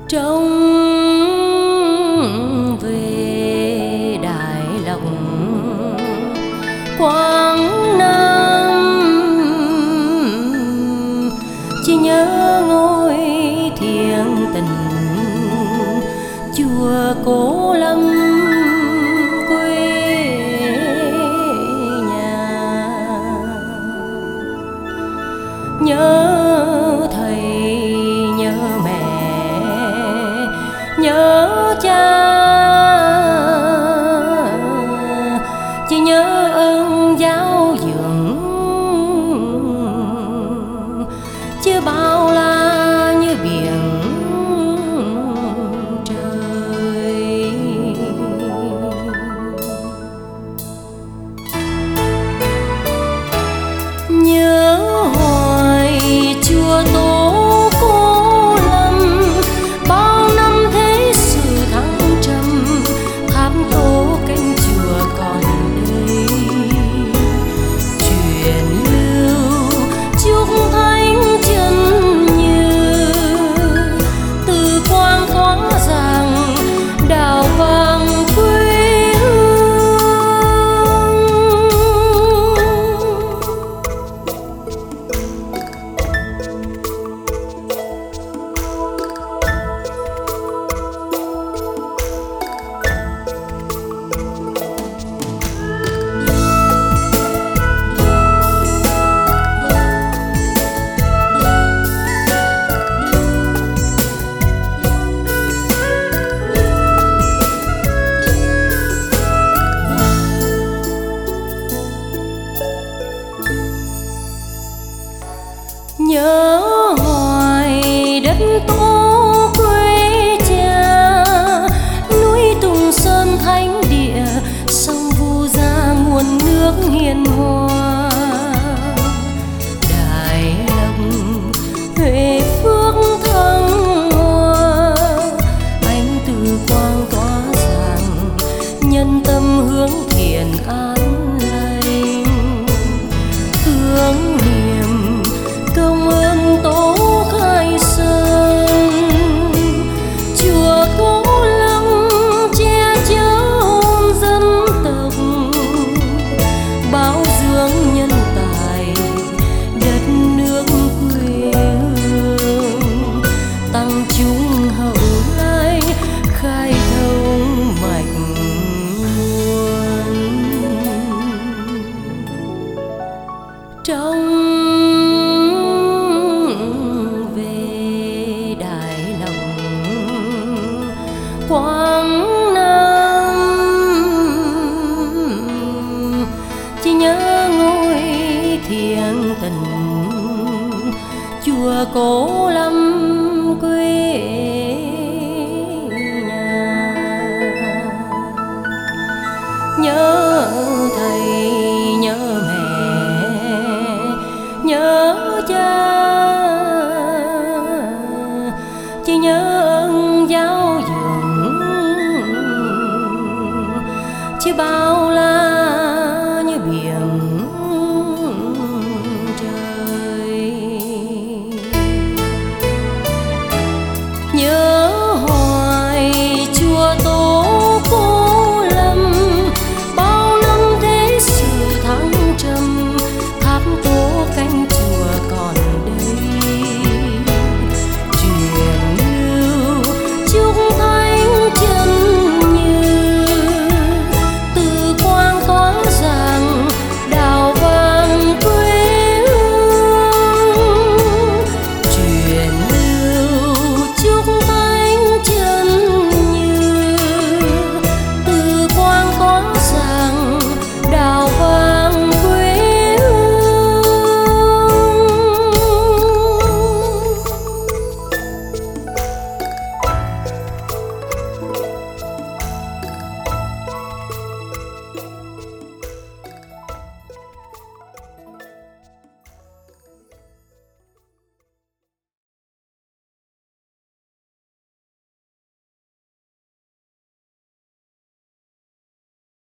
Trông về Đại Lộc Quảng Nam, chỉ nhớ ngôi thiêng tình chùa Cổ Lâm quê nhà. Nhớ thầy, nhớ mẹ, nhớ cha, chỉ nhớ ơn giáo dưỡng, chứ bao la như biển trời. Nhớ hoài chùa Tổ Cô Lâm, bao năm thế sự thăng trầm, tháp tổ cánh chùa còn đây. Truyền lưu chúc thánh chân như từ quang tỏa ràng đào vàng quê hương. Nhớ hoài đất tổ quê cha, núi Tùng Sơn thánh địa, sông Vu Gia nguồn nước hiền hòa. Đại Lộc Huệ Phước thăng hoa, ánh từ quang tỏa ràng, nhân tâm hướng thiện an lành. Tưởng niệm công ơn Tổ Khai Sơn, chùa Cổ Lâm che chở hồn dân tộc, bảo dưỡng nhân tài đất nước quê hương, tăng chúng hậu lai khai thông mạch nguồn. Trong về Đại Lộc Quảng Nam, chỉ nhớ ngôi thiêng tình chùa Cổ Lâm quê nhà. Nhớ thầy, nhớ mẹ, nhớ cha, chỉ nhớ ơn giáo dưỡng, chứ bao la như biển trời. Nhớ